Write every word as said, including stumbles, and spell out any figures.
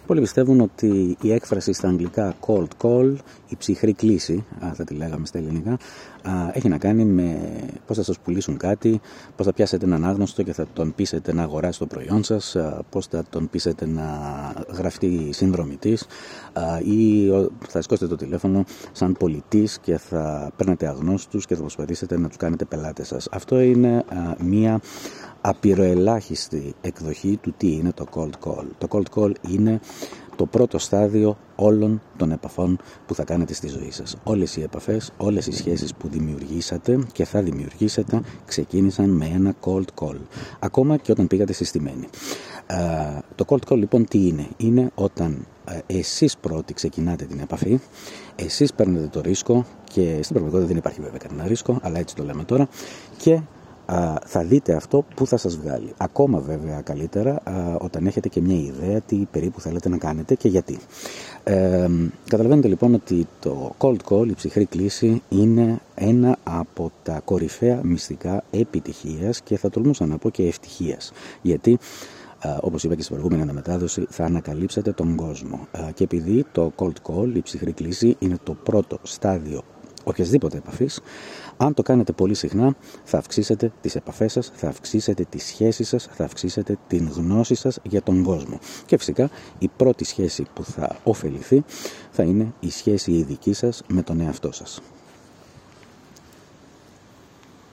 Πολλοί πιστεύουν ότι η έκφραση στα αγγλικά cold call, η ψυχρή κλίση, θα τη λέγαμε στα ελληνικά, έχει να κάνει με πώς θα σας πουλήσουν κάτι, πώς θα πιάσετε έναν άγνωστο και θα τον πείσετε να αγοράσει το προϊόν σας, πώς θα τον πείσετε να γραφτεί συνδρομητής ή θα σηκώσετε το τηλέφωνο σαν πολιτής και θα παίρνετε αγνώστους και θα προσπαθήσετε να τους κάνετε πελάτες σας. Αυτό είναι μία απειροελάχιστη εκδοχή του τι είναι το cold call. Το cold call είναι το πρώτο στάδιο όλων των επαφών που θα κάνετε στη ζωή σας. Όλες οι επαφές, όλες οι σχέσεις που δημιουργήσατε και θα δημιουργήσετε ξεκίνησαν με ένα cold call. Ακόμα και όταν πήγατε στη στημένη. Uh, το cold call λοιπόν τι είναι? Είναι όταν uh, εσείς πρώτοι ξεκινάτε την επαφή, εσείς παίρνετε το ρίσκο και στην πραγματικότητα δεν υπάρχει βέβαια κανένα ρίσκο, αλλά έτσι το λέμε τώρα, και Uh, θα δείτε αυτό που θα σας βγάλει. Ακόμα βέβαια καλύτερα uh, όταν έχετε και μια ιδέα τι περίπου θέλετε να κάνετε και γιατί. Uh, καταλαβαίνετε λοιπόν ότι το cold call, η ψυχρή κλίση, είναι ένα από τα κορυφαία μυστικά επιτυχίας και θα τολμούσα να πω και ευτυχίας. Γιατί Uh, όπως είπα και στην προηγούμενη αναμετάδοση, θα ανακαλύψετε τον κόσμο. Uh, και επειδή το cold call, η ψυχρή κλίση, είναι το πρώτο στάδιο οποιασδήποτε επαφής, αν το κάνετε πολύ συχνά, θα αυξήσετε τις επαφές σας, θα αυξήσετε τις σχέσεις σας, θα αυξήσετε την γνώση σας για τον κόσμο. Και φυσικά η πρώτη σχέση που θα ωφεληθεί θα είναι η σχέση η δική σας με τον εαυτό σας.